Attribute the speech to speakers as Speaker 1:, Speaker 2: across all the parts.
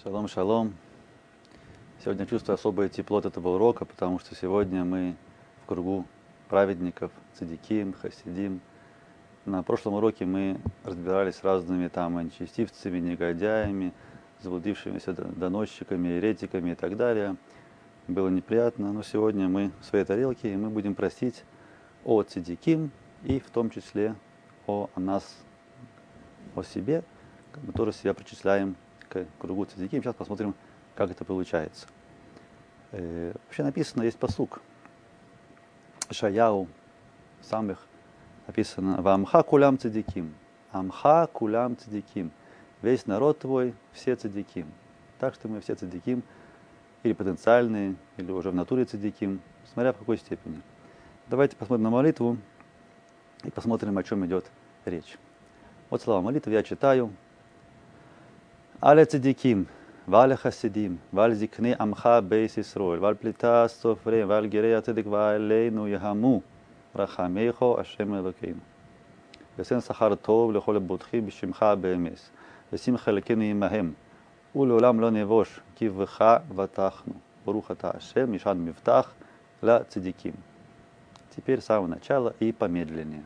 Speaker 1: Шалом, шалом. Сегодня чувствую особое тепло от этого урока, потому что сегодня мы в кругу праведников, цадиким, хасидим. На прошлом уроке мы разбирались с разными там нечестивцами, негодяями, заблудившимися доносчиками, еретиками и так далее. Было неприятно, но сегодня мы в своей тарелке, и мы будем просить о цадиким и в том числе о нас, о себе, мы тоже себя причисляем к кругу цадиким. Сейчас посмотрим, как это получается. Вообще написано, есть пасук. Шаяу, самых написано «Вамха кулям цадиким». Амха кулям цадиким. Весь народ твой, все цадиким. Так что мы все цадиким, или потенциальные, или уже в натуре цадиким, смотря в какой степени. Давайте посмотрим на молитву и посмотрим, о чем идет речь. Вот слова молитвы я читаю. Аля цадиким, валя хасидим, валь зикне амха бейс Исроэль, валь плита софре, валь гирея цедик валейну яхаму, рахамейхо ашем элокейну. Весен сахар тов лехоле будхи бишимха беэмес, весимха лекейну имаhem, улеулам ло невош, кивха ватахну, барухата ашем, мишан мифтах, ла цадиким. Теперь с самого начала и помедленнее.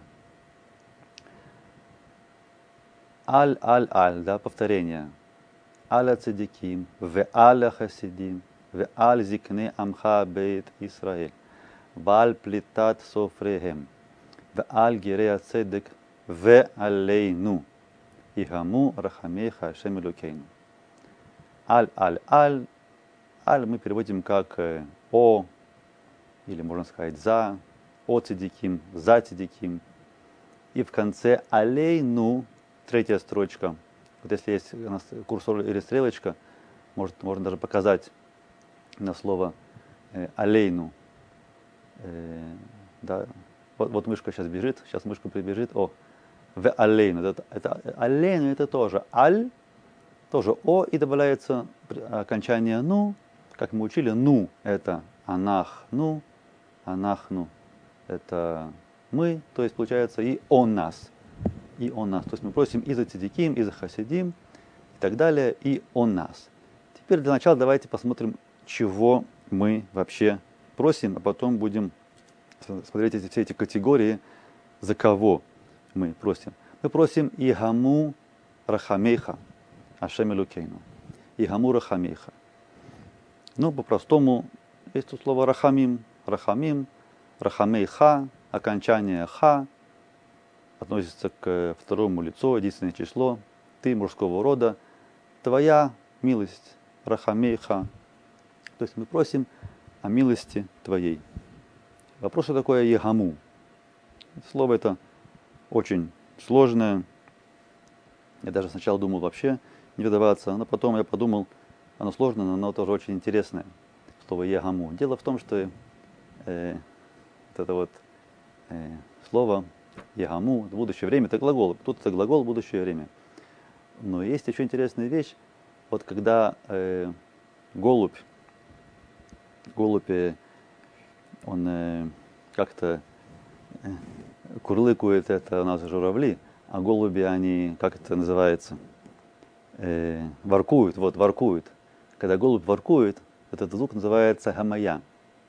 Speaker 1: Аль, да, повторение. Аля цадиким, ве аля хасидим, ве аль зикне амха бейт Исраэль, валь плитат софрехем, ве аль гирея цедек, ве алейну, ихаму рахамейха ашем элокейну. Аль мы переводим как о, или можно сказать за, о цадиким, за цадиким. И в конце алейну, третья строчка. Вот если есть у нас курсор или стрелочка, можно даже показать на слово алейну. Да. Вот мышка сейчас бежит, сейчас мышка прибежит. О, в алейну. Это алейну, это тоже аль, тоже о, и добавляется окончание ну, как мы учили, ну это анахну, анахну это мы, то есть получается и он нас. И он нас. То есть мы просим и за цадиким, и за хасидим, и так далее, и он нас. Теперь для начала давайте посмотрим, чего мы вообще просим, а потом будем смотреть все эти категории, за кого мы просим. Мы просим Игаму Рахамейха, Ашем Элокейну. Игаму Рахамейха. Ну, по-простому, есть тут слово Рахамим, Рахамим, Рахамейха, окончание Ха, относится к второму лицу, единственное число, ты мужского рода, твоя милость, рахамейха. То есть мы просим о милости твоей. Вопрос, что такое егаму? Слово это очень сложное. Я даже сначала думал вообще не выдаваться, но потом я подумал, оно сложное, но оно тоже очень интересное. Слово егаму. Дело в том, что слово Ягаму, в будущее время, это глагол. Тут это глагол, будущее время. Но есть еще интересная вещь. Вот когда голубь, он как-то курлыкует, это у нас журавли, а голуби, они, как это называется, воркуют, вот, воркуют. Когда голубь воркует, этот звук называется хемая.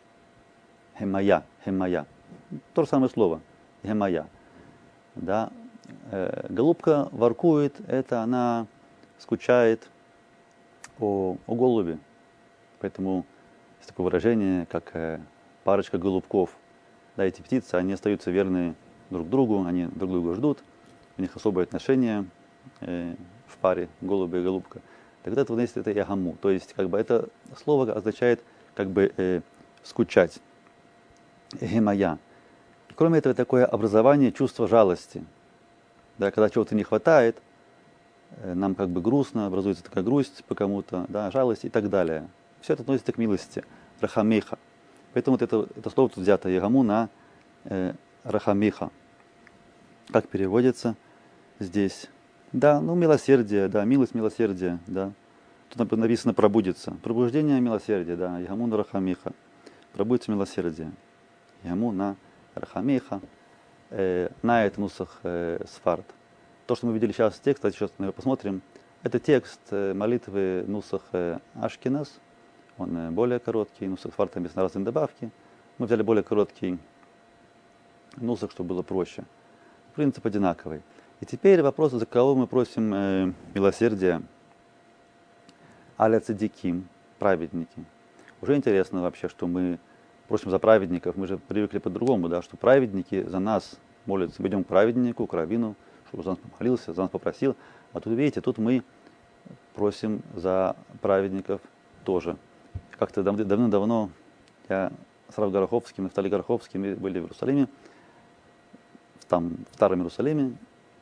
Speaker 1: Хемая. То же самое слово. Хемая. Да. Голубка воркует, это она скучает о голубе. Поэтому есть такое выражение, как парочка голубков. Да, эти птицы, они остаются верны друг другу, они друг друга ждут, у них особые отношения в паре голубь и голубка. Тогда это, есть это ягаму. То есть, как бы это слово означает как бы скучать. Гемая. Кроме этого, такое образование чувства жалости. Да, когда чего-то не хватает, нам как бы грустно, образуется такая грусть по кому-то, да, жалость и так далее. Все это относится к милости, рахамейха. Поэтому вот это слово тут взято, ягаму, на рахамейха. Как переводится здесь? Да, ну милосердие, да, милость, милосердие, да. Тут написано пробудится. Пробуждение милосердия, да, ягаму на рахамейха. Пробудится милосердие. Ягаму на рахамейха. На это нусах сфард. То, что мы видели сейчас в тексте, сейчас мы посмотрим, Это текст молитвы Нусах Ашкеназ. Он более короткий, Нусах Сфарта написаны разные добавки. Мы взяли более короткий Нусах, чтобы было проще. Принцип одинаковый. И теперь вопрос, за кого мы просим милосердия. Аля цадиким, праведники. Уже интересно вообще, что мы просим за праведников. Мы же привыкли по-другому, да, что праведники за нас молятся. Мы идем к праведнику, к раввину, чтобы за нас помолился, за нас попросил. А тут, видите, тут мы просим за праведников тоже. Как-то давно я с Рав Гороховским, Нафтали Гороховским были в Иерусалиме, там, в Старом Иерусалиме.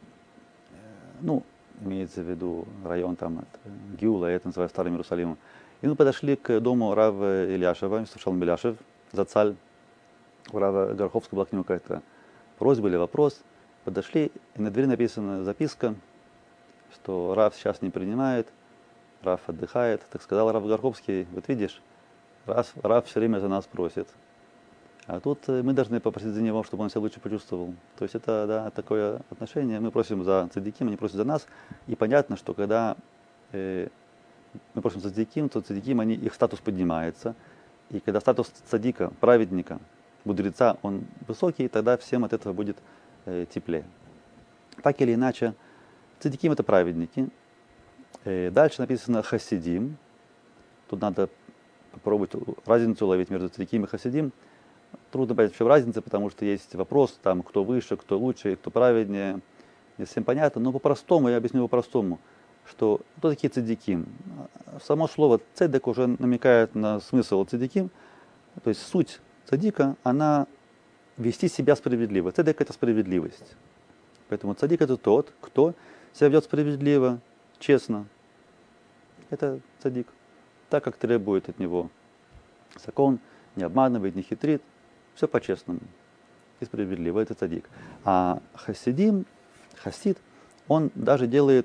Speaker 1: Ну, имеется в виду район там, Гиула, это называется Старым Иерусалимом. И мы подошли к дому Рава Ильяшева, Шалом Ильяшев, Зацаль. У Рава Гороховского была к нему какая-то просьба или вопрос. Подошли, и на двери написана записка, что Рав сейчас не принимает, Рав отдыхает. Так сказал Рав Гороховский, вот видишь, Рав все время за нас просит. А тут мы должны попросить за него, чтобы он себя лучше почувствовал. То есть это, да, такое отношение. Мы просим за цадиким, они просят за нас. И понятно, что когда мы просим за цадиким, то цадиким, их статус поднимается. И когда статус цадика, праведника, мудреца, он высокий, тогда всем от этого будет теплее. Так или иначе, цадиким это праведники. Дальше написано хасидим. Тут надо попробовать разницу уловить между цадиким и хасидим. Трудно понять, в чем разница, потому что есть вопрос, там, кто выше, кто лучше, кто праведнее. Не совсем понятно, но по-простому, я объясню по-простому, что кто такие цадиким. Само слово цедек уже намекает на смысл цадиким, то есть суть цадика, она вести себя справедливо. Цедек это справедливость. Поэтому цадик это тот, кто себя ведет справедливо, честно. Это цадик. Так, как требует от него закон, не обманывает, не хитрит. Все по-честному и справедливо, это цадик. А хасид, он даже делает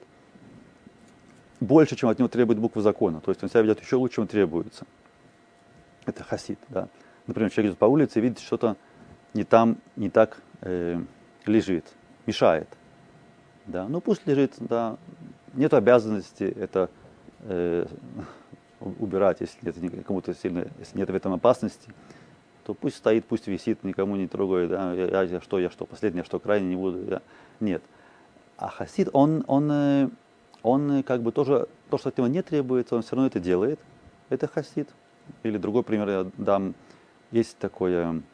Speaker 1: больше, чем от него требует буквы закона. То есть он себя ведет еще лучше, чем требуется. Это хасид, да. Например, человек идет по улице и видит, что-то не так лежит, мешает. Да. Ну пусть лежит, да. Нет обязанности это убирать, если это кому-то сильно, если нет в этом опасности. То пусть стоит, пусть висит, никому не трогает, да, я что, последнее, что крайне не буду, да. Нет. А хасид, он как бы тоже, то, что от него не требуется, он все равно это делает. Это хасид. Или другой пример я дам. Есть такой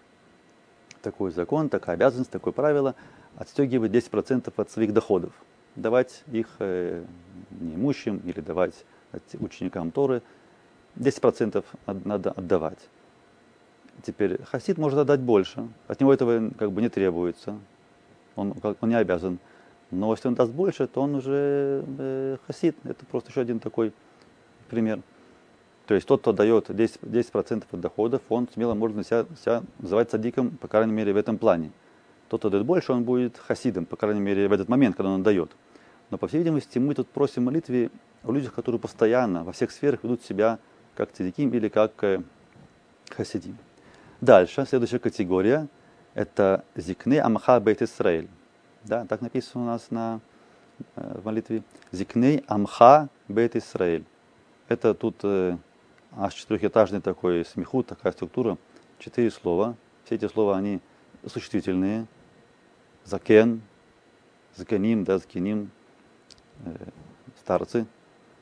Speaker 1: закон, такая обязанность, такое правило, отстегивать 10% от своих доходов. Давать их неимущим или давать ученикам Торы. 10% надо отдавать. Теперь хасид может отдать больше, от него этого как бы не требуется, он не обязан. Но если он даст больше, то он уже хасид. Это просто еще один такой пример. То есть тот, кто дает 10% от доходов, он смело может себя называть цадиком, по крайней мере, в этом плане. Тот, кто дает больше, он будет хасидом, по крайней мере, в этот момент, когда он дает. Но, по всей видимости, мы тут просим молитве о людях, которые постоянно во всех сферах ведут себя как цадиким или как хасидим. Дальше, следующая категория, это зикны амха бейт Исраэль. Да, так написано у нас в молитве. Зикны амха бейт Исраэль. Это тут аж четырехэтажный такой смехут, такая структура, 4 слова. Все эти слова, они существительные. Закен, закеним, да, закеним, старцы.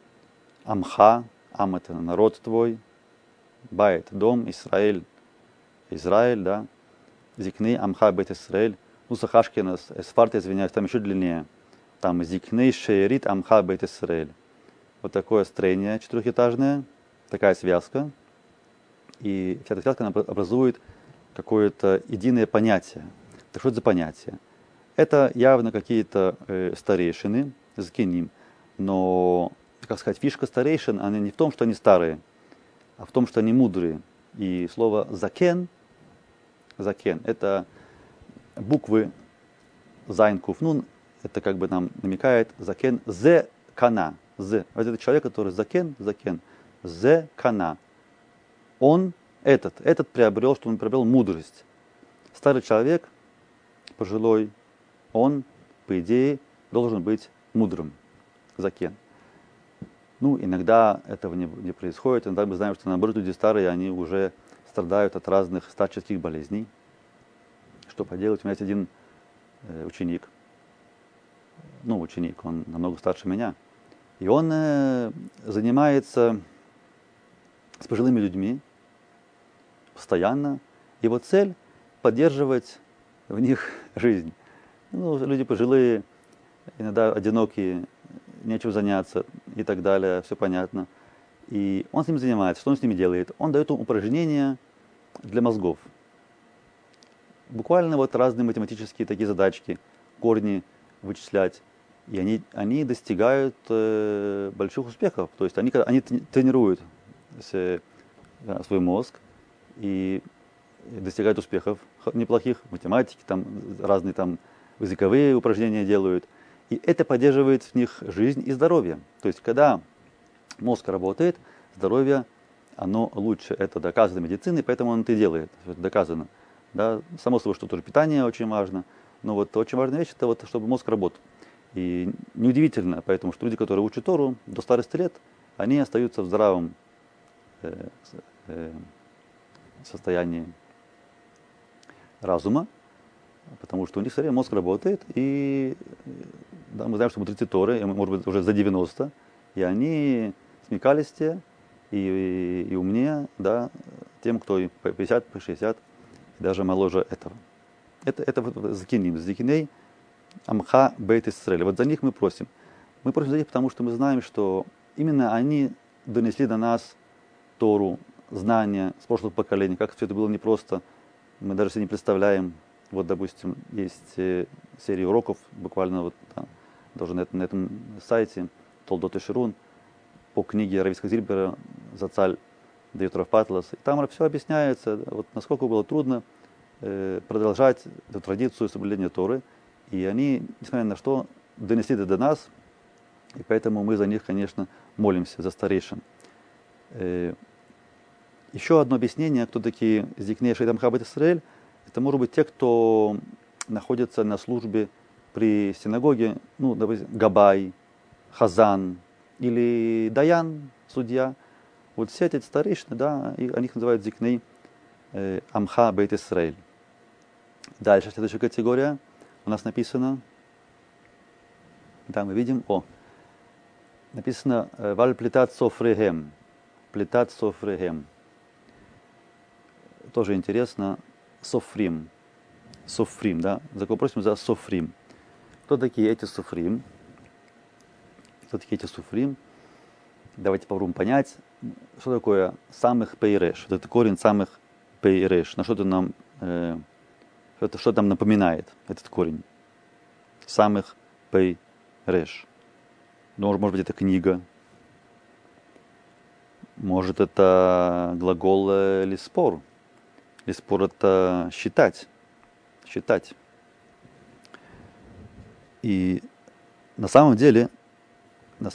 Speaker 1: Амха, ам это народ твой. Байт, дом, Исраэль, Израиль, да. Зикны амха бейт Исраэль. Ну, Сахашкина, Сфарта, извиняюсь, там еще длиннее. Там зикны шеерит амха бейт Исраэль. Вот такое строение четырехэтажное, такая связка. И вся эта связка она образует какое-то единое понятие. Так что это за понятие? Это явно какие-то старейшины, закеним. Но, как сказать, фишка старейшин, она не в том, что они старые, а в том, что они мудрые. И слово закен, это буквы зайн куф нун, это как бы нам намекает закен зе кана. Вот это человек, который закен, зе кана. Он, этот приобрел, что он приобрел мудрость. Старый человек, пожилой, он, по идее, должен быть мудрым. Закен. Ну, иногда этого не происходит, иногда мы знаем, что наоборот люди старые, они уже страдают от разных старческих болезней. Что поделать? У меня есть один ученик, он намного старше меня, и он занимается с пожилыми людьми постоянно. Его цель – поддерживать в них жизнь. Люди пожилые, иногда одинокие, нечем заняться и так далее, все понятно. И он с ними занимается. Что он с ними делает? Он дает им упражнения для мозгов. Буквально разные математические такие задачки, корни вычислять. И они достигают больших успехов. То есть они тренируют свой мозг и достигают успехов неплохих в математике, разные языковые упражнения делают. И это поддерживает в них жизнь и здоровье. То есть, когда мозг работает, здоровье, оно лучше. Это доказано медициной, поэтому он это и делает. Это доказано. Да? Само собой, что тоже питание очень важно. Но очень важная вещь, это чтобы мозг работал. И неудивительно, поэтому, что люди, которые учат Тору до старости лет, они остаются в здравом состоянии разума, потому что у них все время мозг работает, и да, мы знаем, что мудрецы Торы, может быть, уже за 90, и они смекалистее и умнее, да, тем, кто и по 50, по 60, и даже моложе этого. Это закиним, закиней Амха Бейт Исраэль. Вот за них мы просим. Мы просим за них, потому что мы знаем, что именно они донесли до нас Тору, знания с прошлых поколений, как все это было непросто, мы даже себе не представляем. Вот, допустим, есть серия уроков, буквально даже на этом сайте, Толдот и Ширун, по книге Равицкого Зильбера «Зацаль дает Рав Патлас». И там все объясняется, насколько было трудно продолжать эту традицию соблюдения Торы. И они, несмотря на что, донесли это до нас, и поэтому мы за них, конечно, молимся, за старейшин. Еще одно объяснение, кто такие Зикней Шейт Амха Бейт Исраэль, это может быть те, кто находится на службе при синагоге, допустим, Габай, Хазан или Даян, судья. Вот все эти старейшины, да, о них называют Зикней Амха Бейт Исраэль. Дальше, следующая категория у нас написано, да, мы видим, написано Валь плитат софрехем, плитат софрехем. Тоже интересно, софрим, да, просим за софрим. Кто такие эти софрим? Давайте попробуем понять, что такое самых пейреш. Вот это корень самых пейреш. На что это нам, что нам напоминает этот корень? Самых пейреш. Может быть, это книга. Может, это глагол лиспор. Лиспор — это считать. И на самом деле, на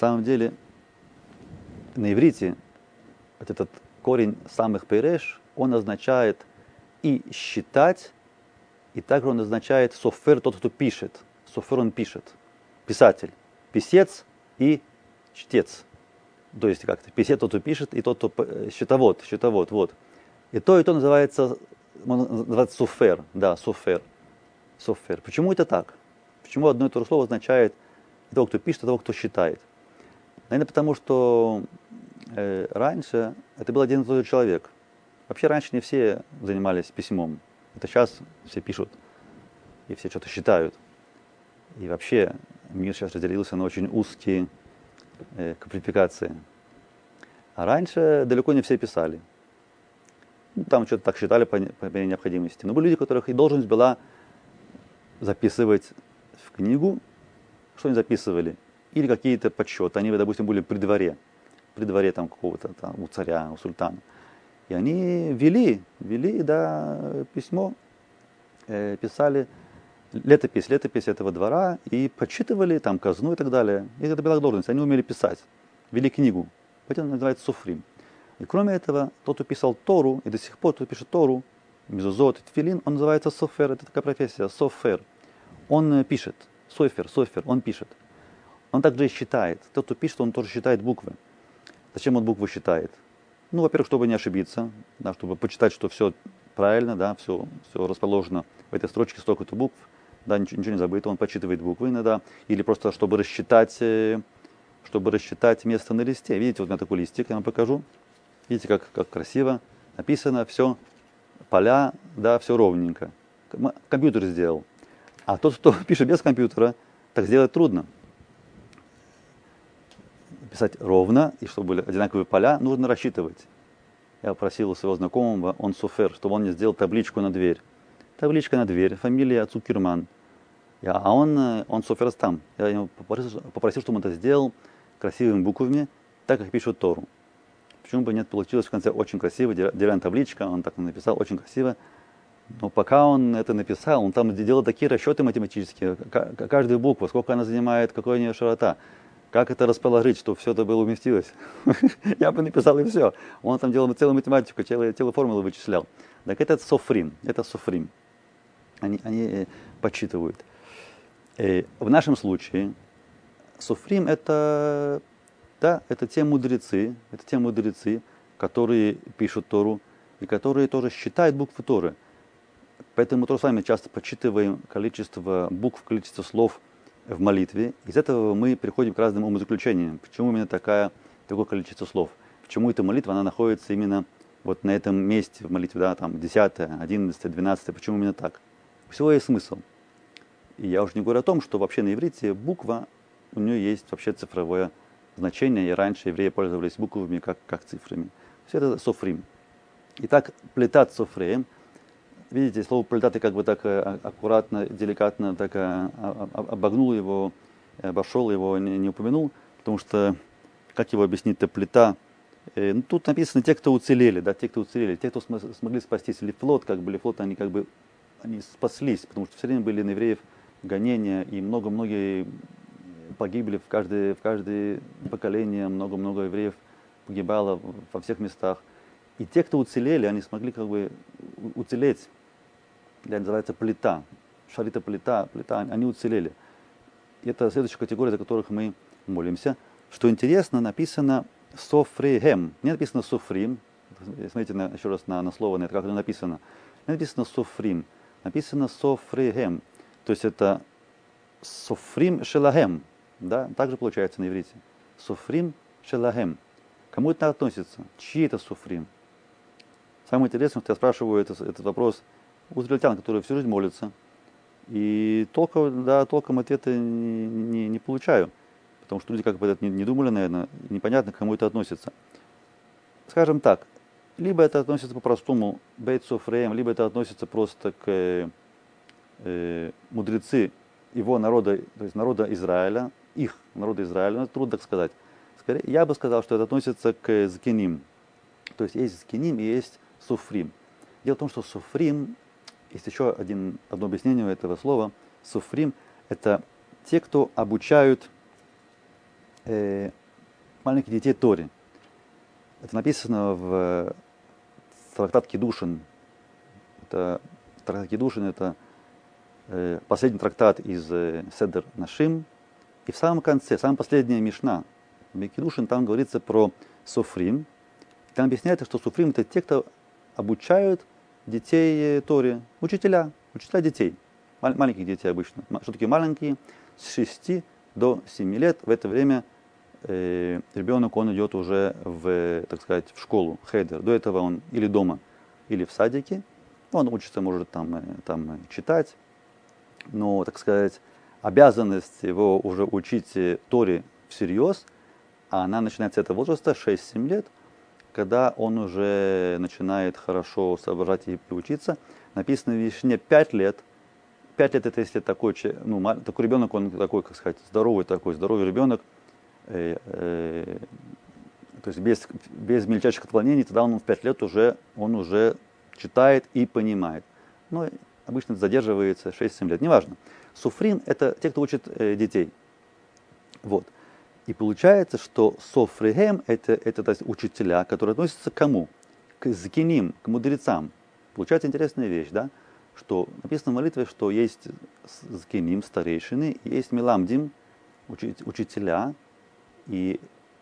Speaker 1: иврите этот корень самых пейреш, он означает и считать, и также он означает софер, тот, кто пишет. Софер, он пишет. Писатель. Писец и чтец. То есть как-то писец тот, кто пишет, и тот, кто счетовод, вот. И то называется софер. Да, софер. Почему это так? Почему одно и то же слово означает и того, кто пишет, и того, кто считает? Наверное, потому что раньше это был один и тот же человек. Вообще раньше не все занимались письмом. Это сейчас все пишут, и все что-то считают. И вообще мир сейчас разделился на очень узкие квалификации. А раньше далеко не все писали. Там что-то так считали по необходимости. Но были люди, у которых и должность была записывать в книгу, что они записывали, или какие-то подсчеты. Они, допустим, были при дворе там какого-то у царя, у султана. И они вели, да, письмо, писали летопись этого двора и подсчитывали там казну и так далее. И это была должность, они умели писать, вели книгу. Поэтому называется суфрим. И кроме этого, тот, кто писал Тору, и до сих пор кто пишет Тору, мезузот и тфилин, он называется софер, это такая профессия, софер. Он пишет, софер, он пишет. Он также и считает. Тот, кто пишет, он тоже считает буквы. Зачем он буквы считает? Ну, во-первых, чтобы не ошибиться, да, чтобы почитать, что все правильно, да, все расположено в этой строчке, столько-то букв, да, ничего не забыто, он подсчитывает буквы иногда, или просто чтобы рассчитать место на листе. Видите, вот у меня такой листик, я вам покажу. Видите, как красиво написано, все, поля, да, все ровненько. Компьютер сделал. А тот, кто пишет без компьютера, так сделать трудно. Писать ровно, и чтобы были одинаковые поля, нужно рассчитывать. Я просил у своего знакомого, он суфер, чтобы он мне сделал табличку на дверь. Табличка на дверь, фамилия Цукерман. А он суфер там. Я ему попросил, чтобы он это сделал красивыми буквами, так как пишут Тору. Почему бы нет, получилось в конце очень красиво, деревянная табличка, он так написал, очень красиво. Но пока он это написал, он там делал такие расчеты математические, каждую букву, сколько она занимает, какая у нее широта, как это расположить, чтобы все это было уместилось. Я бы написал и все. Он там делал целую математику, целые формулы вычислял. Так это софрим, Они подсчитывают. В нашем случае софрим это те мудрецы, которые пишут Тору и которые тоже считают буквы Торы. Поэтому мы тоже с вами часто подсчитываем количество букв, количество слов в молитве. Из этого мы приходим к разным умозаключениям. Почему именно такое количество слов? Почему эта молитва, она находится именно вот на этом месте в молитве, да, там 10, 11, 12, почему именно так? У всего есть смысл. И я уже не говорю о том, что вообще на иврите буква, у нее есть вообще цифровое значение, и раньше евреи пользовались буквами как цифрами. Все это софрим. Итак, плетат софреем. Видите, слово плетат, я как бы так аккуратно, деликатно так обогнул его, обошел его, не упомянул, потому что, как его объяснить-то, плита, тут написано те, кто уцелели, да, те, кто смогли спастись. Лифлот, они спаслись, потому что все время были на евреев гонения, и многие погибли в каждое поколение, много евреев погибало во всех местах. И те, кто уцелели, они смогли уцелеть. Это называется плита. Шарита плита, они уцелели. И это следующая категория, за которых мы молимся. Что интересно, написано софрихем. Не написано софрим. Смотрите еще раз на слово, на это, как оно написано. Не написано софрим. Написано софрихем. То есть это софрим шелахем. Да? Так же получается на иврите. Софрим шелахем. Кому это относится? Чьи это софрим? Самое интересное, что я спрашиваю этот вопрос у израильтян, которые всю жизнь молятся, и толком ответа не получаю, потому что люди как бы это не думали, наверное, непонятно, к кому это относится. Скажем так, либо это относится по-простому бейт софреем, либо это относится просто к мудрецы его народа, то есть народа Израиля, их народа Израиля, ну, трудно так сказать. Скорее, я бы сказал, что это относится к зкиним. То есть есть зкиним и есть суфрим. Дело в том, что суфрим, есть еще одно объяснение этого слова. Суфрим – это те, кто обучают маленьких детей Торе. Это написано в трактат Кидушин. Трактат Кидушин – это последний трактат из Седер Нашим. И в самом конце, самая последняя мишна, в Кидушин, там говорится про суфрим. Там объясняется, что суфрим – это те, кто обучают детей Торе, учителя детей, маленьких детей обычно. Что такие маленькие? С 6 до 7 лет. В это время ребенок, он идет уже в школу, хейдер. До этого он или дома, или в садике. Он учится, может там читать. Но, обязанность его уже учить Торе всерьез, она начинается с этого возраста, 6-7 лет, когда он уже начинает хорошо соображать и учиться. Написано в Вишне 5 лет. 5 лет это если такой ребенок, он такой, здоровый ребенок, то есть без мельчайших отклонений, тогда он в 5 лет он уже читает и понимает. Но обычно задерживается 6-7 лет, неважно. Суфрим – это те, кто учит детей. Вот. И получается, что софрихем – это то есть, учителя, которые относятся к кому? К зкиним, к мудрецам. Получается интересная вещь, да? Что написано в молитве, что есть зкиним, старейшины, и есть меламдим, учителя. И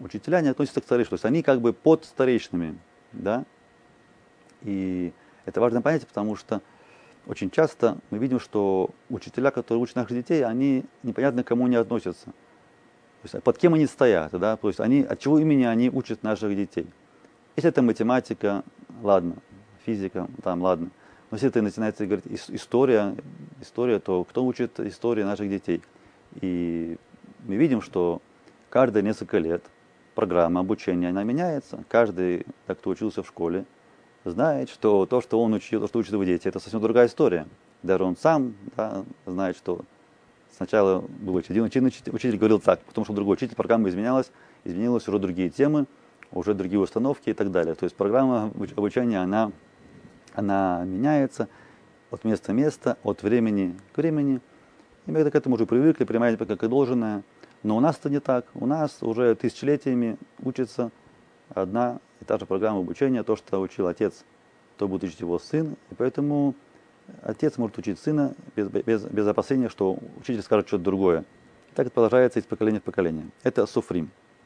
Speaker 1: учителя не относятся к старейшинам, то есть они как бы под старейшинами, да. И это важное понятие, потому что очень часто мы видим, что учителя, которые учат наших детей, они непонятно к кому не относятся. То есть, под кем они стоят, да? То есть они, от чего имени они учат наших детей. Если это математика, ладно, физика, там, ладно. Но если это начинается говорить история, то кто учит историю наших детей? И мы видим, что каждые несколько лет программа обучения, она меняется. Каждый, кто учился в школе, знает, что то, что он учил, то, что учат его дети, это совсем другая история. Даже он сам, да, знает, что сначала был один учитель говорил так, потом что другой учитель, программа изменилась уже другие темы, уже другие установки и так далее. То есть программа обучения, она меняется от места к месту, от времени к времени. И мы к этому уже привыкли, принимаем как и должное. Но у нас это не так. У нас уже тысячелетиями учится одна и та же программа обучения, то, что учил отец, то будет учить его сын. И поэтому отец может учить сына без опасения, что учитель скажет что-то другое. И так это продолжается из поколения в поколение. Это суфрим.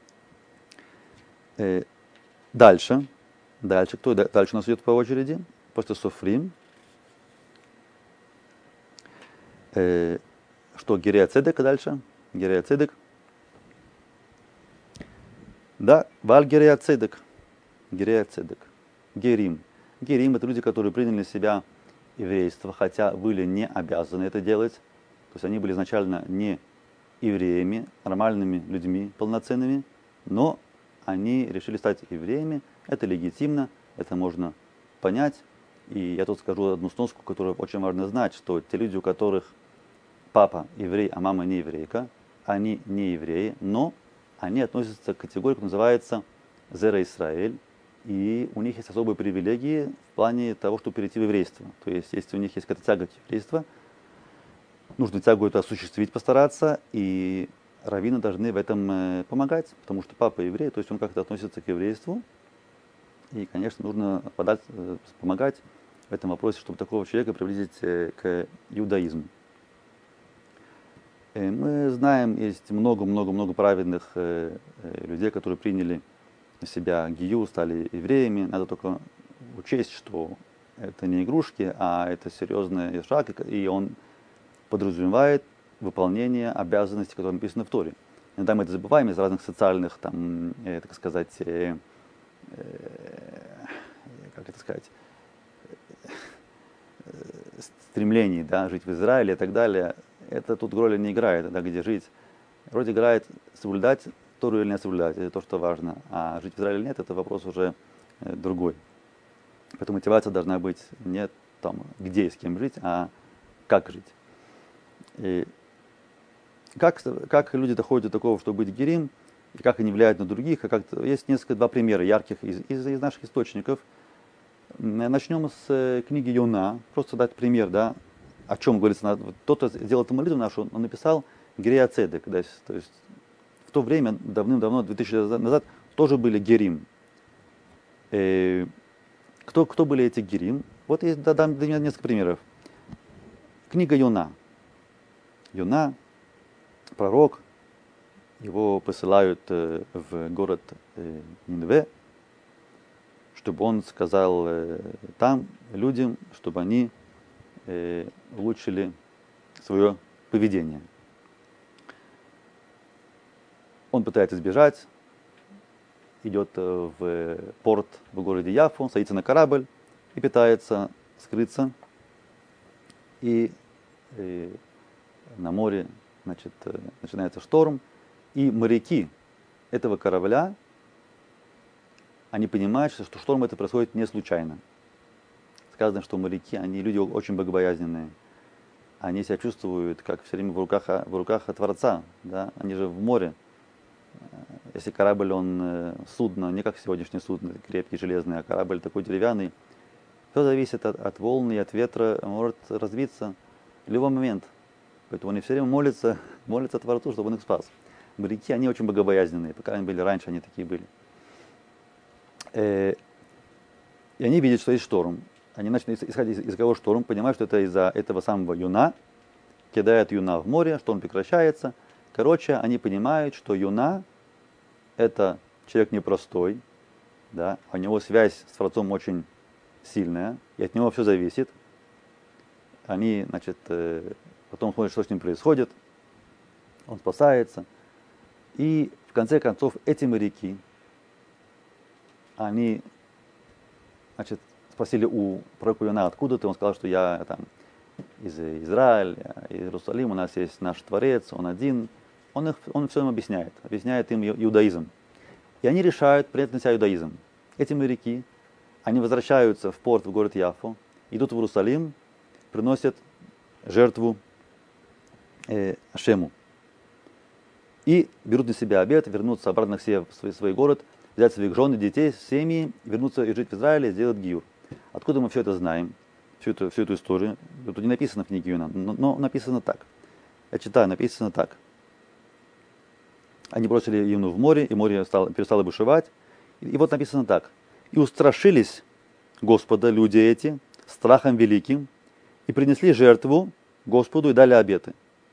Speaker 1: Дальше. Кто дальше у нас идет по очереди? После суфрим. Что Герея Цедек дальше? Герея Цедек. Да, Валь Герея Цедек. Герея Цедек. Герим. Герим — это люди, которые приняли на себя еврейство, хотя были не обязаны это делать. То есть они были изначально не евреями, нормальными людьми, полноценными, но они решили стать евреями. Это легитимно, это можно понять. И я тут скажу одну сноску, которую очень важно знать, что те люди, у которых папа еврей, а мама не еврейка, они не евреи, но они относятся к категории, которая называется Зера Исраэль, и у них есть особые привилегии в плане того, чтобы перейти в еврейство. То есть, если у них есть какая-то тяга к еврейству, нужно тягу эту осуществить, постараться, и раввины должны в этом помогать, потому что папа еврей, то есть он как-то относится к еврейству, и, конечно, нужно помогать в этом вопросе, чтобы такого человека приблизить к иудаизму. Мы знаем, есть много праведных людей, которые приняли на себя гию, стали евреями. Надо только учесть, что это не игрушки, а это серьезный шаг, и он подразумевает выполнение обязанностей, которые написаны в Торе. Иногда мы это забываем из разных социальных, там, так сказать, стремлений, да, жить в Израиле и так далее. Это тут роли не играет, да, где жить. Роль играет соблюдать Тору или не соблюдать, это то, что важно. А жить в Израиле или нет, это вопрос уже другой. Поэтому мотивация должна быть не там, где и с кем жить, а как жить. И как люди доходят до такого, чтобы быть герим, и как они влияют на других. Есть два примера ярких из наших источников. Начнем с книги Йона. Просто дать пример, да, о чем говорится. Тот, кто сделал эту молитву нашу, он написал Герея Цедек. Да, то есть в то время, давным-давно, 2000 лет назад, тоже были герим. Кто были эти герим? Вот я дам несколько примеров. Книга Йона. Йона, пророк, его посылают в город Нинве, чтобы он сказал там людям, чтобы они улучшили свое поведение. Он пытается сбежать, идет в порт в городе Яффу, садится на корабль и пытается скрыться. И на море, начинается шторм, и моряки этого корабля, они понимают, что шторм это происходит не случайно. Сказано, что моряки, они люди очень богобоязненные. Они себя чувствуют, как все время в руках Творца. Да? Они же в море. Если корабль, он судно, не как сегодняшнее судно, крепкий, железный, а корабль такой деревянный, все зависит от волны и от ветра, может разбиться в любой момент. Поэтому они все время молятся Творцу, чтобы он их спас. Моряки, они очень богобоязненные, пока они были раньше, они такие были. И они видят, что есть шторм. Они начинают искать из кого шторм, понимают, что это из-за этого самого Йона. Кидают Йона в море, шторм прекращается. Короче, они понимают, что Йона — это человек непростой, да, у него связь с Творцом очень сильная, и от него все зависит. Они, значит, потом смотрят, что с ним происходит, он спасается. И в конце концов эти моряки, они, значит, спросили у пророка Йона, откуда ты? Он сказал, что я там из Израиля, из Иерусалима, у нас есть наш Творец, он один. Он все им объясняет им иудаизм. И они решают принять на себя иудаизм. Эти моряки, они возвращаются в порт, в город Яффу, идут в Иерусалим, приносят жертву Ашему. И берут на себя обет, вернуться обратно к себе в свой город, взять своих жен и детей, семьи, вернуться и жить в Израиле, сделать гиюр. Откуда мы все это знаем, всю эту историю? Тут не написано в книге Йона, но написано так. Я читаю, написано так. Они бросили Йону в море, и море перестало бушевать. И вот написано так. И устрашились Господа люди эти страхом великим, и принесли жертву Господу и дали обеты.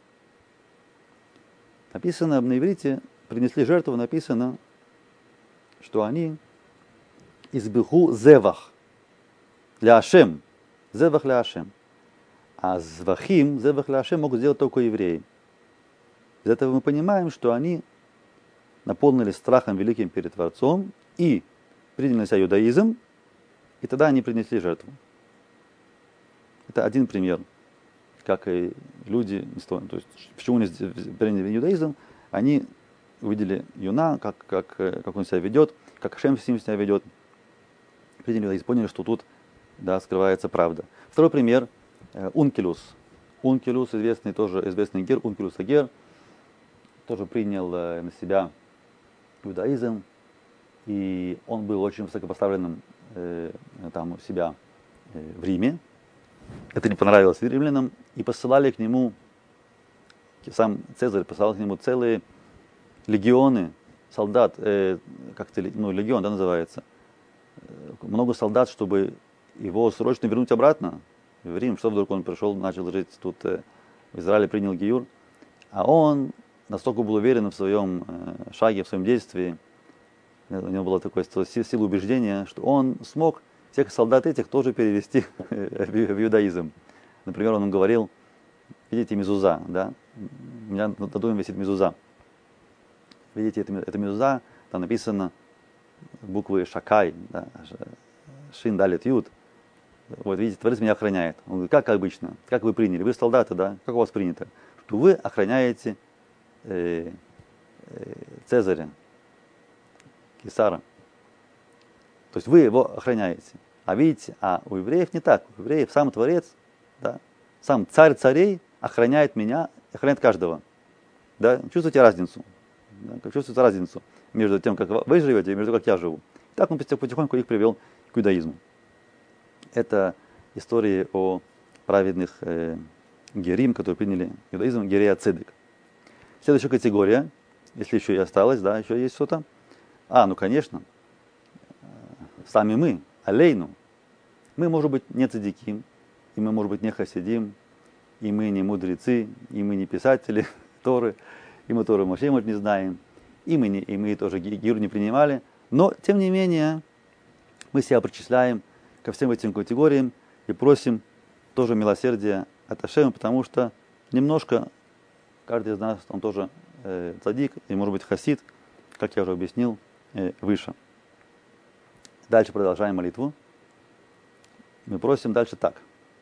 Speaker 1: Написано на иврите, принесли жертву, написано, что они избиху зевах ля Ашем. Зевах ля Ашем. А звахим, зевах ля Ашем могут сделать только евреи. Из этого мы понимаем, что они наполнились страхом великим перед Творцом и приняли на себя иудаизм, и тогда они принесли жертву. Это один пример, как и люди, то есть почему они приняли иудаизм, они увидели Йона, как он себя ведет, как Ашем с ним себя ведет, приняли иудаизм, поняли, что тут скрывается правда. Второй пример Ункилус. Ункилус, известный гер, Ункилус Агер, тоже принял на себя иудаизм, и он был очень высокопоставленным там у себя в Риме. Это не понравилось римлянам, и посылали к нему, сам Цезарь посылал к нему целые легионы солдат, легион, называется, много солдат, чтобы его срочно вернуть обратно в Рим. Что вдруг он пришел, начал жить тут в Израиле, принял гиюр, а он настолько был уверен в своем шаге, в своем действии, у него была такая сила убеждения, что он смог всех солдат этих тоже перевести в иудаизм. Например, он им говорил, видите, мезуза, да? У меня над домом висит мезуза. Видите, это мезуза, там написано буквы Шакай, да? Шин, Далит, Юд. Вот видите, Творец меня охраняет. Он говорит, как обычно, как вы приняли? Вы солдаты, да? Как у вас принято? Что вы охраняете Цезаря, Кесара. То есть вы его охраняете. А видите, у евреев не так. У евреев сам Творец, да, сам царь царей охраняет меня, охраняет каждого. Да? Чувствуете разницу? Да? Чувствуете разницу между тем, как вы живете, и между тем, как я живу. И так он потихоньку их привел к иудаизму. Это истории о праведных герим, которые приняли иудаизм, герия цедек. Следующая категория, если еще и осталось, да, еще есть что-то. Конечно, сами мы, алейну, мы, может быть, не цадиким, и мы, может быть, не хасидим, и мы не мудрецы, и мы не писатели Торы, и мы Торы Моше, может, не знаем, и мы тоже гиюр не принимали, но, тем не менее, мы себя причисляем ко всем этим категориям и просим тоже милосердия от Ашема, потому что немножко каждый из нас, он тоже цадик, и, может быть, хасид, как я уже объяснил выше. Дальше продолжаем молитву. Мы просим дальше так.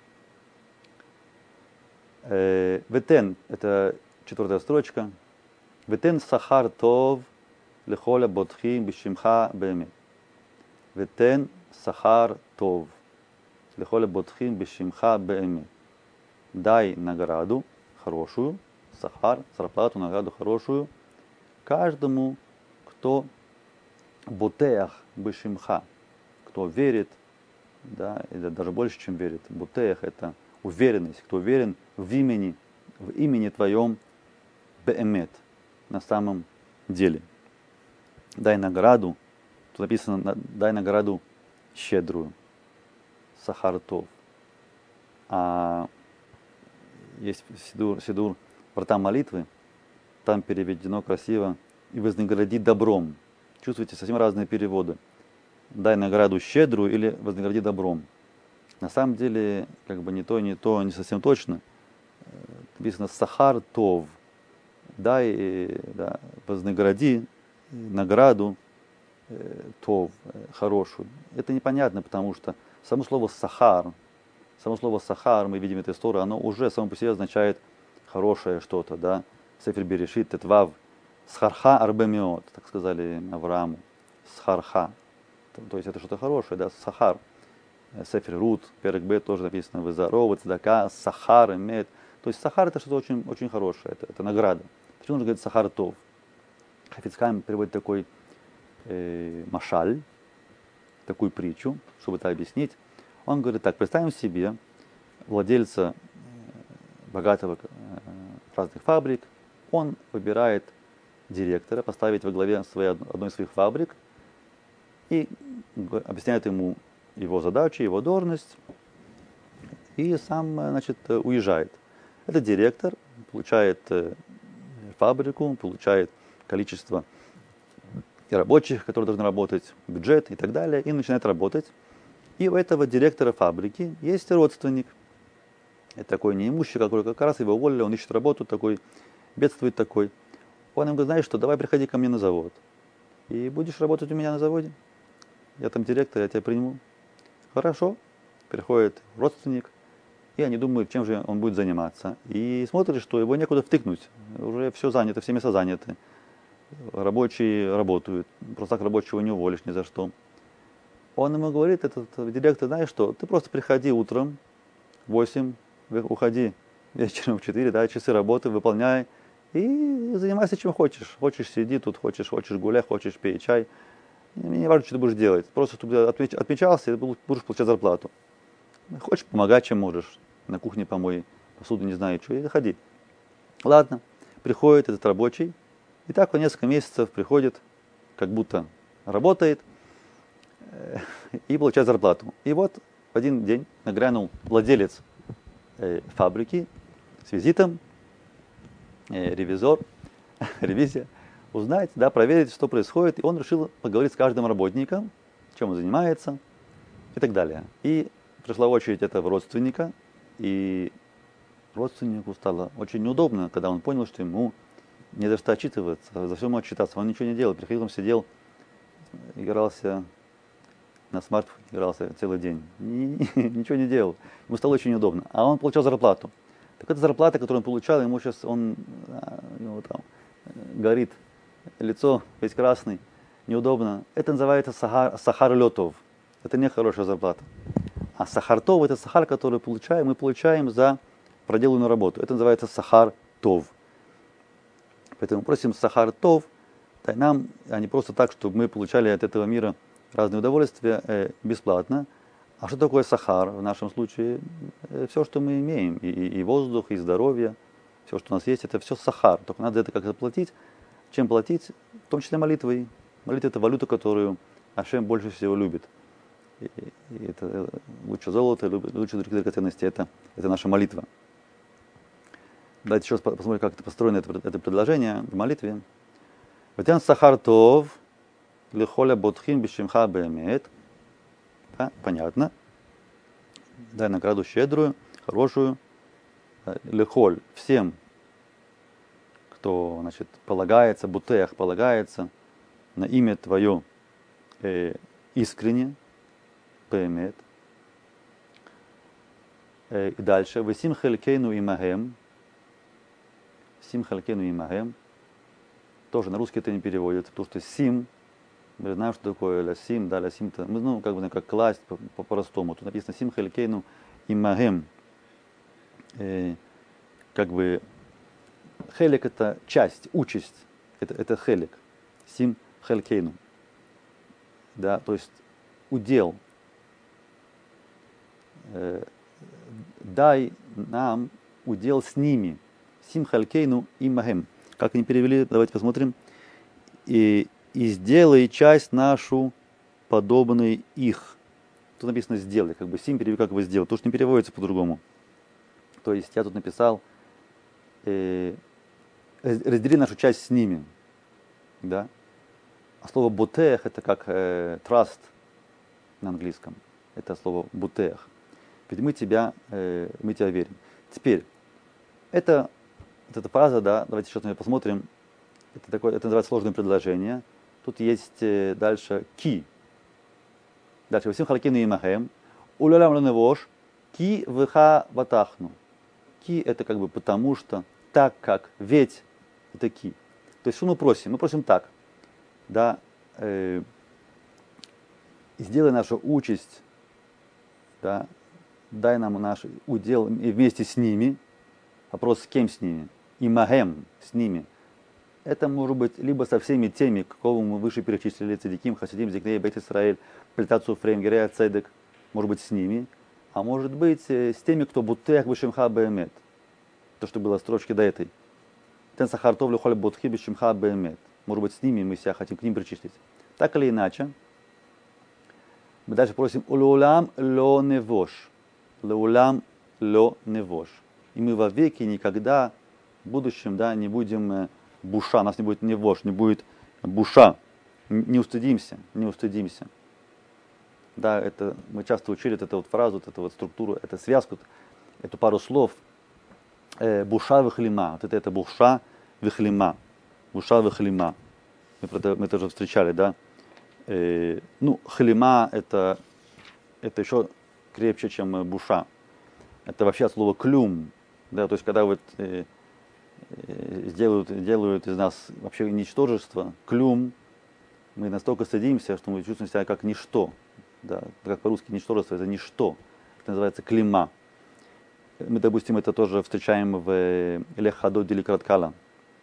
Speaker 1: Ветен, это 4-я строчка. Ветен сахар тов лехоля ботхим бишимха беэмет. Ветен сахар тов лехоля ботхим бишимха беэмет. Дай награду хорошую, сахар, зарплату, награду хорошую каждому, кто ботеах бишимха, кто верит, да, или даже больше, чем верит. Бутеях — это уверенность, кто уверен в имени твоем беэмет, на самом деле. Дай награду, тут написано, дай награду щедрую, сахартов. А есть сидур врата молитвы, там переведено красиво, и вознагради добром. чувствуете совсем разные переводы. Дай награду щедрую или вознагради добром. На самом деле, как бы ни то, не совсем точно. Написано сахар тов. Дай, да, вознагради награду тов, хорошую. Это непонятно, потому что само слово сахар, мы видим это историю, оно уже само по себе означает хорошее что-то, да. Сефер Берешит, Тетвав, схарха арбемиот, так сказали Аврааму, схарха. То есть это что-то хорошее, да, сахар. Сефер Рут, Перек Бет тоже написано, Везарова, Цдака, сахар, эмет. То есть сахар это что-то очень, очень хорошее, это награда. Почему нужно говорить сахар тов? Хафец Хаим приводит такой машаль, такую притчу, чтобы это объяснить. Он говорит так: представим себе владельца богатого разных фабрик, он выбирает директора, поставить во главе одной из своих фабрик и объясняет ему его задачи, его должность, и сам, значит, уезжает. Этот директор получает фабрику, получает количество рабочих, которые должны работать, бюджет и так далее, и начинает работать. И у этого директора фабрики есть родственник. Это такой неимущий, который как раз его уволили, он ищет работу, такой, бедствует такой. Он ему говорит: знаешь что, давай приходи ко мне на завод. И будешь работать у меня на заводе. Я там директор, я тебя приму. Хорошо. Приходит родственник, и они думают, чем же он будет заниматься. И смотрят, что его некуда втыкнуть. Уже все занято, все места заняты. Рабочие работают. Просто так рабочего не уволишь ни за что. Он ему говорит, этот директор: знаешь что, ты просто приходи утром в 8, уходи вечером в 4, да, часы работы выполняй и занимайся чем хочешь. Хочешь сиди тут, хочешь гуляй, хочешь пей чай. Мне не важно, что ты будешь делать. Просто чтобы отмечался и будешь получать зарплату. Хочешь помогать, чем можешь. На кухне помой посуду, не знаю что, и заходи. Ладно, приходит этот рабочий, и так он несколько месяцев приходит, как будто работает, и получает зарплату. И вот в один день нагрянул владелец фабрики с визитом, ревизор, ревизия, узнать, да, проверить, что происходит. И он решил поговорить с каждым работником, чем он занимается и так далее. И пришла очередь этого родственника, и родственнику стало очень неудобно, когда он понял, что ему не за что отчитываться, за все ему отчитаться. Он ничего не делал, приходил, он сидел, игрался на смартфоне, игрался целый день. Ничего не делал. Ему стало очень неудобно. А он получал зарплату. Так эта зарплата, которую он получал, ему сейчас у него там горит лицо, весь красный, неудобно. Это называется сахар летов. Это не хорошая зарплата. А сахар тов — это сахар, который мы получаем за проделанную работу. Это называется сахар тов. Поэтому просим сахар тов, дай нам, а не просто так, чтобы мы получали от этого мира разные удовольствия бесплатно. А что такое сахар в нашем случае? Все, что мы имеем, и воздух, и здоровье, все, что у нас есть, это все сахар. Только надо за это как-то платить. Чем платить? В том числе молитвой. Молитва — это валюта, которую Ашем больше всего любит. И это лучше золота, лучше других драгоценностей. Это наша молитва. Давайте еще раз посмотрим, как это построено, это предложение в молитве. Ватян сахар тов лихоля ботхин бишимха беэмет. Понятно. Дай награду щедрую, хорошую. Лихоль всем, кто, значит, полагается, бутеях полагается на имя Твое искренне, беэмет. И дальше. Весим хелькейну имагем. Сим халькену имагем. Тоже на русский это не переводится, потому что сим, мы знаем, что такое лясим, да, лясим-то, ну, как бы, как класть по-простому. Тут написано сим халькену имагем. Как бы, хелек — это часть, участь, это хелек. Сим халькену. Да, то есть удел. Дай нам удел с ними. Сим халькейну имагем. Как они перевели, давайте посмотрим. И сделай часть нашу подобной их. Тут написано сделай, как бы сим перевели, как бы сделай. Потому что не переводится по-другому. То есть я тут написал раздели нашу часть с ними. Да? А слово бутех это как trust на английском. Это слово бутех. Ведь мы тебя верим. Теперь, эта фраза, да, давайте сейчас посмотрим. Это называется сложное предложение. Тут есть дальше ки. Дальше. Всем халакину и махем. Улалам ланевош. Ки вха ватахну. Ки это как бы потому что, так как, ведь это ки. То есть что мы просим? Мы просим так. Да, сделай нашу участь, да, дай нам наш удел и вместе с ними. Вопрос, с кем с ними? Имахем, с ними. Это может быть либо со всеми теми, кого мы выше перечислили, цадиким, хасидим, зикней, бейт Исраэль, плетацу фрейм, герея, цедек, может быть с ними, а может быть с теми, кто бутех бешимха беэмет. То, что было в строчке до этой. Тен сахартов лухоль бутхи бешимха беэмет. Может быть с ними мы себя хотим к ним причислить. Так или иначе, мы дальше просим улулам ло невош. Леулам ло невош. И мы вовеки никогда в будущем, да, не будем буша, нас не будет невош, не будет буша. Не устыдимся, не устыдимся. Да, это мы часто учили эту вот фразу, эту вот структуру, эту связку, эту пару слов. Буша вихлима. Вот это буша вихлима. Буша вихлима. Мы тоже встречали, да. Хлима это еще крепче, чем буша. Это вообще от слова клюм. Да, то есть когда вот делают из нас вообще ничтожество, клюм, мы настолько стыдимся, что мы чувствуем себя как ничто. Да, как по-русски ничтожество это ничто. Это называется клима. Мы, допустим, это тоже встречаем в Лехадоди или Краткала.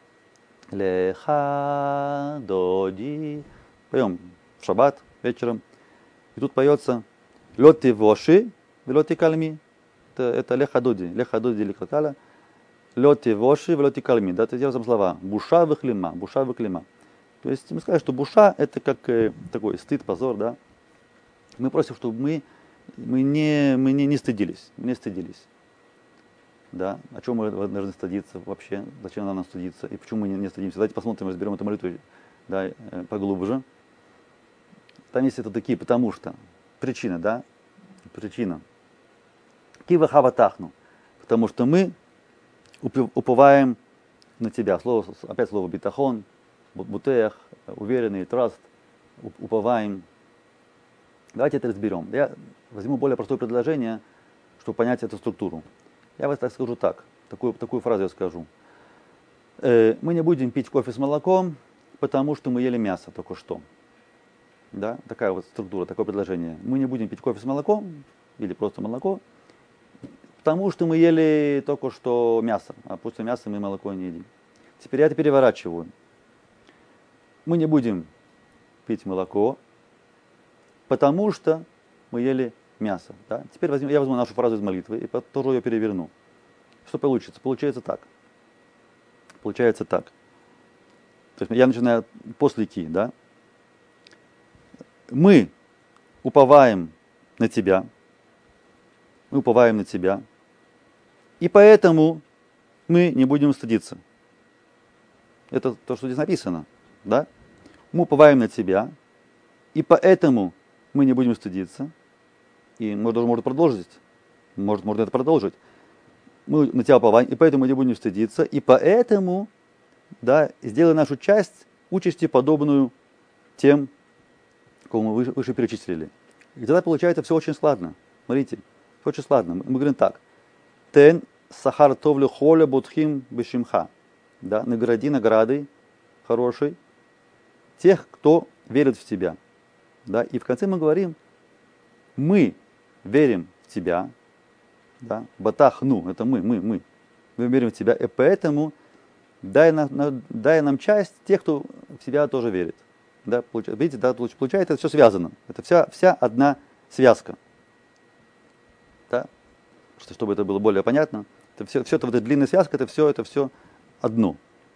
Speaker 1: Лехадоди. Поем в шаббат вечером. И тут поется Лоти воши, велоти кальми. Это Лехадоди. Лехадоди или Краткала. Лоти воши, велоти кальми. Да, это те же слова. Буша выхлима. Буша выхлима. То есть мы сказали, что буша это как такой стыд, позор, да. Мы просим, чтобы мы не стыдились. Не стыдились. Да, о чем мы должны стыдиться вообще, зачем нам стыдиться и почему мы не стыдимся. Давайте посмотрим, разберем эту молитву, да, поглубже. Там есть это такие, потому что, причина, да, причина. Кивахаватахну, потому что мы уповаем на тебя. Опять слово битахон, бутех, уверенный, траст, уповаем. Давайте это разберем. Я возьму более простое предложение, чтобы понять эту структуру. Я вас так скажу так, такую фразу я скажу. Мы не будем пить кофе с молоком, потому что мы ели мясо только что. Да? Такая вот структура, такое предложение. Мы не будем пить кофе с молоком, или просто молоко, потому что мы ели только что мясо, а после мяса мы молоко не едим. Теперь я это переворачиваю. Мы не будем пить молоко, потому что мы ели мясо. Да? Теперь я возьму нашу фразу из молитвы и тоже ее переверну. Что получится? Получается так. То есть я начинаю после ки, да? Мы уповаем на тебя. И поэтому мы не будем стыдиться. Это то, что здесь написано. Да? Мы уповаем на тебя. И поэтому мы не будем стыдиться. И можно продолжить. Можно это продолжить. Мы на тебя уповаем, и поэтому мы не будем стыдиться. И поэтому, да, сделай нашу часть участи подобную тем, кого мы выше перечислили. И тогда получается все очень складно. Смотрите, все очень складно. Мы говорим так. Тен сахар товлю холя будхим бешимха. Да, награди наградой хорошей тех, кто верит в тебя. Да, и в конце мы говорим, мы верим в тебя, да, батахну, это мы верим в тебя, и поэтому дай нам часть тех, кто в тебя тоже верит. Да, видите, да, получается, это все связано, это вся одна связка. Да? Чтобы это было более понятно, это все это вот эта длинная связка, это все одно.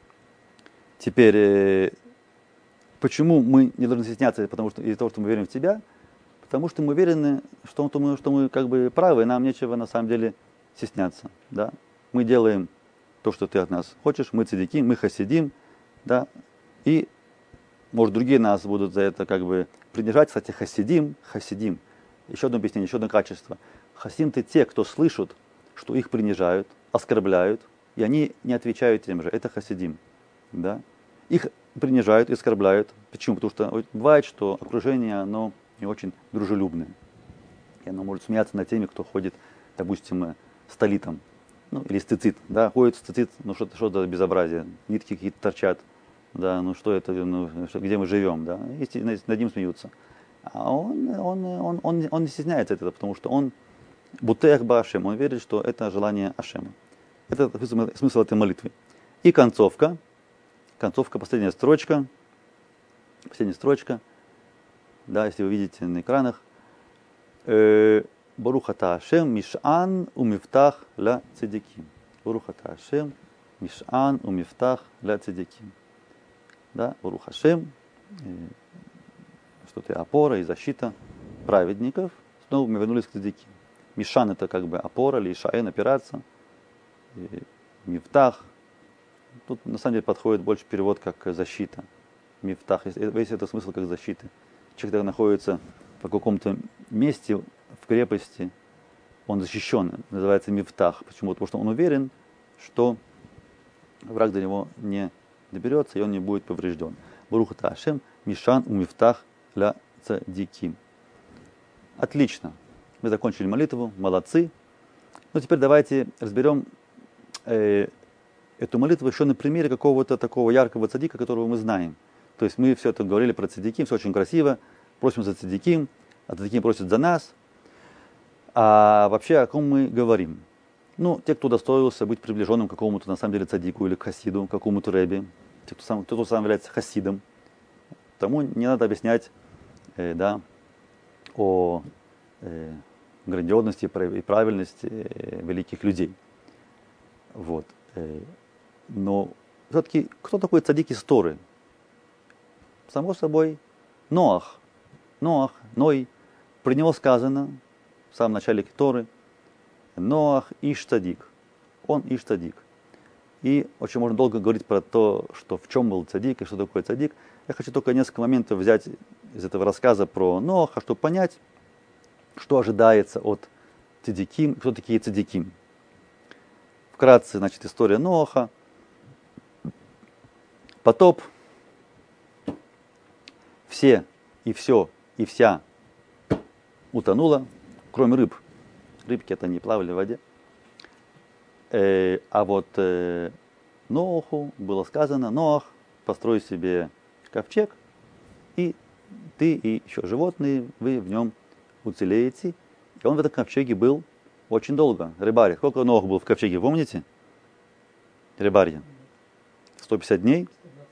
Speaker 1: Теперь, почему мы не должны стесняться, потому что из-за того, что мы верим в тебя, потому что мы уверены, что мы как бы правы, и нам нечего на самом деле стесняться. Да? Мы делаем то, что ты от нас хочешь, мы цадики, мы хасидим, да? И может, другие нас будут за это как бы принижать. Кстати, хасидим, еще одно объяснение, еще одно качество. Хасидим — это те, кто слышат, что их принижают, оскорбляют, и они не отвечают тем же. Это хасидим. Да? Их принижают и оскорбляют. Почему? Потому что бывает, что окружение, оно не очень дружелюбное. И оно может смеяться над теми, кто ходит, допустим, с талитом. Ну, или с цицит. Да? Ходит с цицит, ну что за безобразие, нитки какие-то торчат. Да, ну что это, где мы живем, да? И над ним смеются. А он не стесняется этого, потому что он бутех ба Ашем, он верит, что это желание Ашема. Это смысл этой молитвы. И концовка, последняя строчка, да, если вы видите на экранах, Барух ата Ашем, миш'ан умифтах ля цедиким. Барух ата Ашем, миш'ан умифтах ля цедиким. Да, Барух Ашем, что ты опора и защита праведников. Снова мы вернулись к цедиким. Мишан — это как бы опора, или ишаэн — опираться. Мифтах. Тут на самом деле подходит больше перевод как защита. Мифтах. Весь это смысл как защиты. Человек, когда находится в каком-то месте, в крепости, он защищен. Называется мифтах. Почему? Потому что он уверен, что враг до него не доберется, и он не будет поврежден. Барух ата Ашем, мишан у мифтах ля цадиким. Отлично. Мы закончили молитву. Молодцы. Ну, теперь давайте разберем эту молитву еще на примере какого-то такого яркого цадика, которого мы знаем. То есть мы все это говорили про цадиким, все очень красиво, просим за цадиким, а цадиким просят за нас. А вообще о ком мы говорим? Ну, те, кто удостоился быть приближенным к какому-то, на самом деле, цадику или к хасиду, к какому-то рэбе, те, кто сам является хасидом, тому не надо объяснять о грандиозности и правильности великих людей. Вот. Но все-таки кто такой цадик из Торы? Само собой, Ноах, Ной. Про него сказано в самом начале Торы: Ноах иш цадик. Он иш цадик. И очень можно долго говорить про то, что в чем был цадик и что такое цадик. Я хочу только несколько моментов взять из этого рассказа про Ноаха, чтобы понять, что ожидается от цадиким, кто такие цадиким. Вкратце, значит, история Ноаха. Потоп. Все и все и вся утонуло, кроме рыб. Рыбки-то не плавали в воде. А вот Ноаху было сказано: Ноах, построй себе ковчег, и ты и еще животные, вы в нем уцелеете. И он в этом ковчеге был очень долго. Рыбарь. Сколько Ноах был в ковчеге, помните? Рыбарья. 150 дней.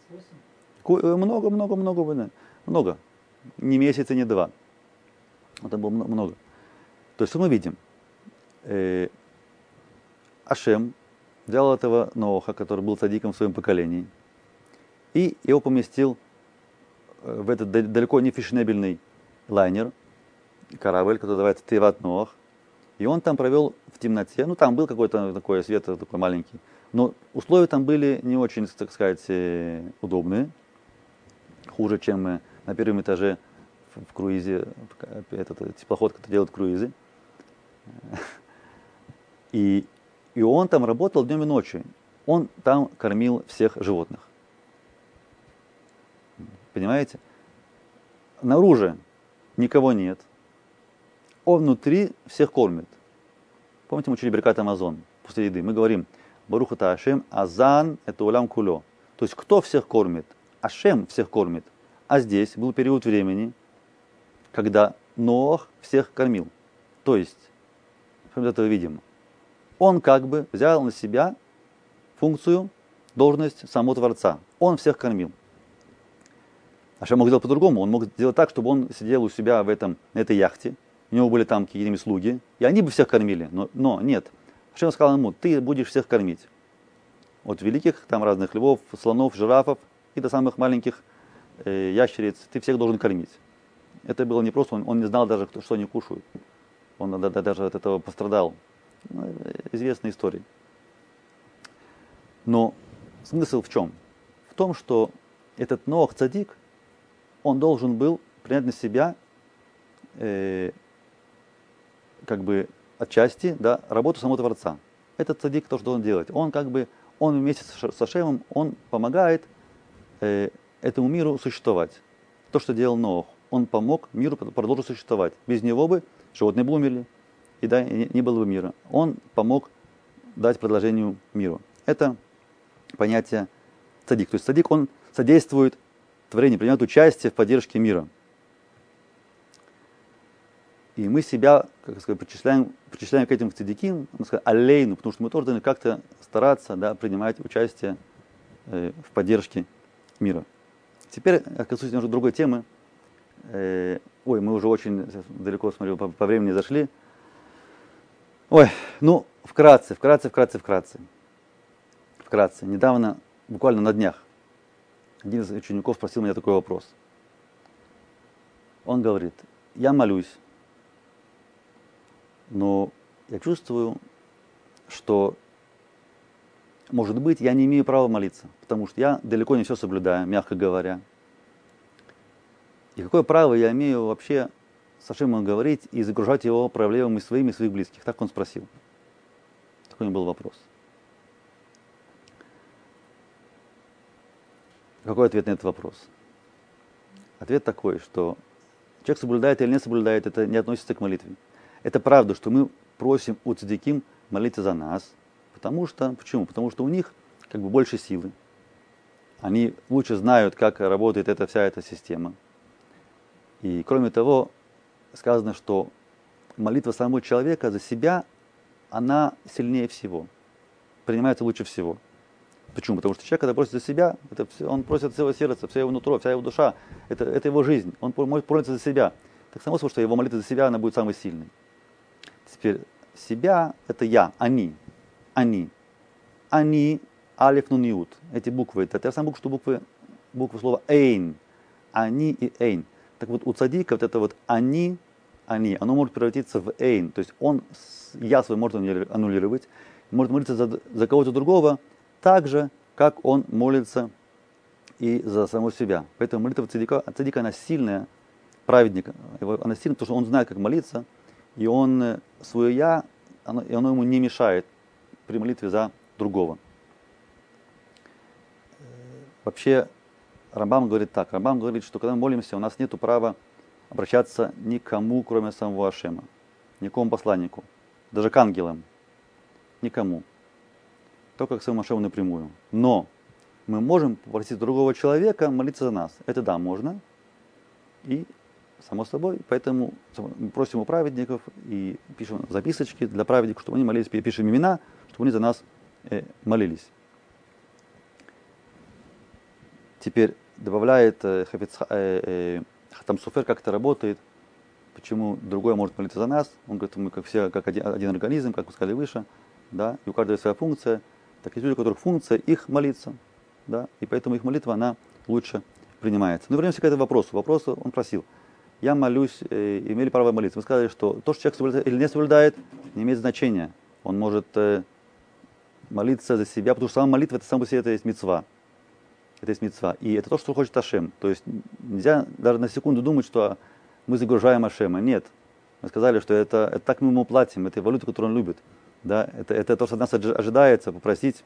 Speaker 1: Много. Не месяца, не два. Это было много. То есть, что мы видим? Ашем взял этого Ноаха, который был цадиком в своем поколении, и его поместил в этот далеко не фешенебельный лайнер, корабль, который называется Теват Ноах. И он там провел в темноте. Ну, там был какой-то такой свет, такой маленький. Но условия там были не очень, так сказать, удобные. Хуже, чем на первом этаже в круизе, этот теплоход, который делает круизы. И он там работал днем и ночью. Он там кормил всех животных. Понимаете? Наружу никого нет. Он внутри всех кормит. Помните, мы учили Беркат Амазон после еды? Мы говорим: Барух ата Ашем, Азан это улям кулё. То есть кто всех кормит? Ашем всех кормит. А здесь был период времени, когда Ноах всех кормил. То есть, что мы из этого видим? Он как бы взял на себя функцию, должность самого Творца. Он всех кормил. Ашем мог сделать по-другому. Он мог сделать так, чтобы он сидел у себя на этой яхте. У него были там какие-нибудь слуги. И они бы всех кормили. Но нет. Ашем сказал ему: ты будешь всех кормить. От великих, там разных львов, слонов, жирафов и до самых маленьких ящериц. Ты всех должен кормить. Это было непросто. Он не знал даже, что они кушают. Он даже от этого пострадал. Известная история. Но смысл в чем? В том, что этот Ноах цадик, он должен был принять на себя как бы отчасти, да, работу самого Творца. Этот цадик то, что он делает. Он как бы, он вместе с Ашемом, он помогает этому миру существовать. То, что делал Ноах, он помог миру продолжить существовать. Без него бы животные бы умерли, и да, не было бы мира. Он помог дать продолжению миру. Это понятие цадик. То есть цадик, он содействует творению, принимает участие в поддержке мира. И мы себя, как сказать, причисляем к этим цадиким, алейну, потому что мы тоже должны как-то стараться, да, принимать участие в поддержке мира. Теперь я коснусь немножко другой темы. Мы уже очень далеко, смотрю, по времени зашли. Вкратце. Недавно, буквально на днях, один из учеников спросил меня такой вопрос. Он говорит: я молюсь, но я чувствую, что, может быть, я не имею права молиться, потому что я далеко не все соблюдаю, мягко говоря. И какое право я имею вообще с Ашемом говорить и загружать его проблемами своими и своих близких? Так он спросил. Такой у него был вопрос. Какой ответ на этот вопрос? Ответ такой, что человек соблюдает или не соблюдает, это не относится к молитве. Это правда, что мы просим у цадиким молиться за нас. Почему? Потому что у них как бы больше силы. Они лучше знают, как работает вся эта система. И кроме того, сказано, что молитва самого человека за себя, она сильнее всего. Принимается лучше всего. Почему? Потому что человек, когда просит за себя, он просит от всего сердца, все его нутро, вся его душа. Это его жизнь. Он может просить за себя. Так само собой, что его молитва за себя, она будет самой сильной. Теперь себя – это я, они. Они, алиф, нун, ют. Эти буквы, это та самая буква, что буквы слова эйн. Они и эйн. Так вот, у цадика вот это вот они, оно может превратиться в эйн. То есть я свой может аннулировать, может молиться за кого-то другого, так же, как он молится и за самого себя. Поэтому молитва цадика, она сильная, праведника. Она сильная, потому что он знает, как молиться, и он свое я, оно ему не мешает при молитве за другого. Вообще, Рамбам говорит так. Рамбам говорит, что когда мы молимся, у нас нет права обращаться никому, кроме самого Ашема. Никому посланнику. Даже к ангелам. Никому. Только к самому Ашему напрямую. Но мы можем попросить другого человека молиться за нас. Это да, можно. И само собой. Поэтому мы просим у праведников и пишем записочки для праведников, чтобы они молились, пишем имена, чтобы они за нас молились. Теперь добавляет Хатам Софер, как это работает, почему другой может молиться за нас. Он говорит, мы как все, как один организм, как вы сказали выше, да, и у каждого своя функция. Так есть люди, у которых функция их молиться, да, и поэтому их молитва, она лучше принимается. Но вернемся к этому вопросу. Вопрос он просил. Я молюсь, имели право молиться. Вы сказали, что то, что человек соблюдает или не соблюдает, не имеет значения. Он может молиться за себя, потому что сама молитва, это сама по себе, это есть мицва. Это есть мицва. И это то, что хочет Ашем. То есть нельзя даже на секунду думать, что мы загружаем Ашема. Нет. Мы сказали, что это так мы ему платим, это валюта, которую он любит. Да? Это то, что от нас ожидается, попросить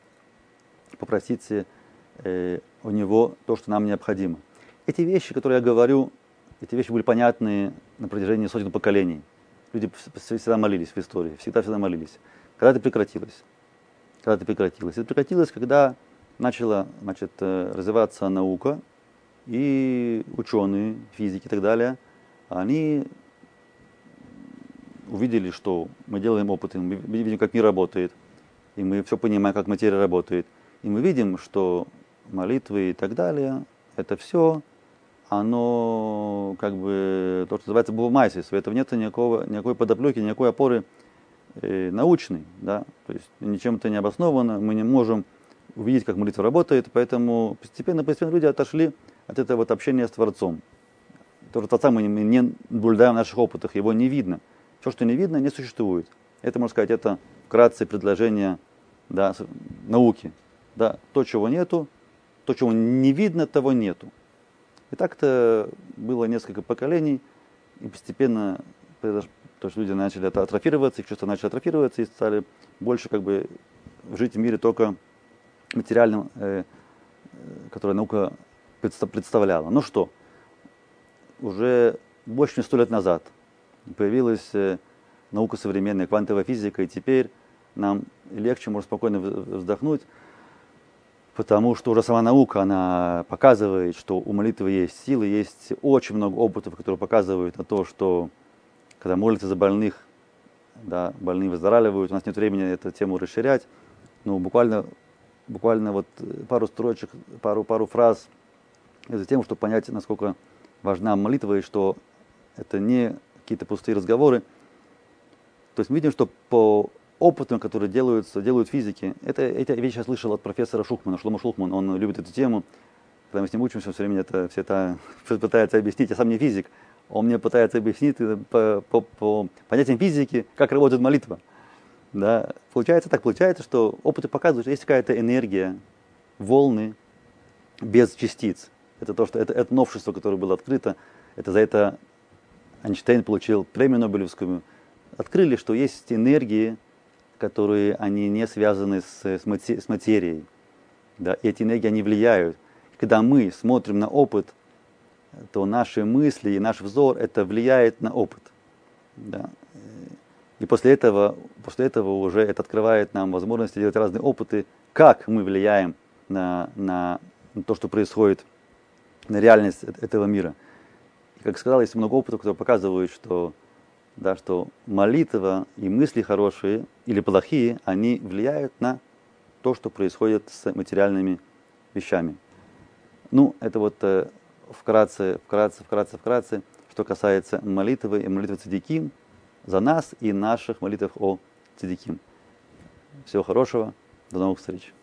Speaker 1: у него то, что нам необходимо. Эти вещи, которые я говорю, эти вещи были понятны на протяжении сотен поколений. Люди всегда молились в истории, всегда молились. Когда это прекратилось? Это прекратилось, когда начала, развиваться наука, и ученые, физики и так далее, они увидели, что мы делаем опыты, мы видим, как мир работает, и мы все понимаем, как материя работает. И мы видим, что молитвы и так далее, это все, оно как бы, то, что называется бувмайсис, в этом нет никакой подоплеки, никакой опоры научной, да, то есть ничем это не обосновано, мы не можем увидеть, как молитва работает, поэтому постепенно люди отошли от этого вот общения с Творцом. То, что Творца мы не наблюдаем в наших опытах, его не видно. Все, что не видно, не существует. Это, можно сказать, это вкратце предложение, да, науки. Да, то, чего нету, то, чего не видно, того нету. И так-то было несколько поколений, и постепенно произошло, то, что люди начали атрофироваться, их чувства начали атрофироваться и стали больше как бы жить в мире только материальным, которое наука представляла. Ну что, уже больше чем 100 лет назад появилась наука современная, квантовая физика, и теперь нам легче, можно спокойно вздохнуть, потому что уже сама наука, она показывает, что у молитвы есть силы, есть очень много опытов, которые показывают на то, что когда молятся за больных, да, больные выздоравливают. У нас нет времени эту тему расширять, но буквально вот пару строчек, пару фраз эту тему, чтобы понять, насколько важна молитва и что это не какие-то пустые разговоры. То есть мы видим, что по опытам, которые делают физики, эти вещи я слышал от профессора Шухмана, Шломо Шухман, он любит эту тему. Когда мы с ним учимся, все время все это пытается объяснить. Я сам не физик, он мне пытается объяснить по понятиям физики, как работает молитва. Да. Получается, что опыты показывают, что есть какая-то энергия, волны без частиц. Это то, что это новшество, которое было открыто. За это Эйнштейн получил премию Нобелевскую. Открыли, что есть энергии, которые они не связаны с материей. Да. И эти энергии, они влияют. Когда мы смотрим на опыт, то наши мысли и наш взор, это влияет на опыт. Да. И после этого уже это открывает нам возможность делать разные опыты, как мы влияем на то, что происходит, на реальность этого мира. И, как сказал, есть много опытов, которые показывают, что молитва и мысли хорошие или плохие, они влияют на то, что происходит с материальными вещами. Ну, это вот вкратце, что касается молитвы и молитвы цадиким за нас и наших молитв о цадиким. Всего хорошего, до новых встреч.